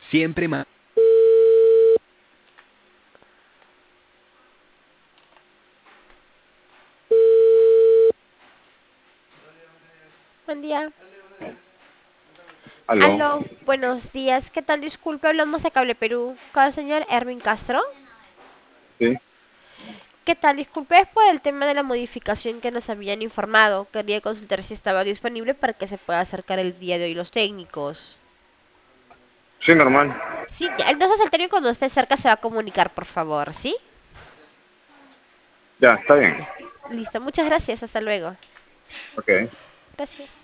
Siempre más. Buen día. Aló, Aló, buenos días. ¿Qué tal? Disculpe, hablamos de Cable Perú con el señor Erwin Castro. sí, ¿Qué tal? Disculpe, es por el tema de la modificación que nos habían informado. Quería consultar si estaba disponible para que se pueda acercar el día de hoy los técnicos. sí, normal. Sí, ya. Entonces el técnico cuando esté cerca se va a comunicar, por favor, ¿sí? Ya, está bien. Ya. Listo, muchas gracias. Hasta luego. Ok. Gracias.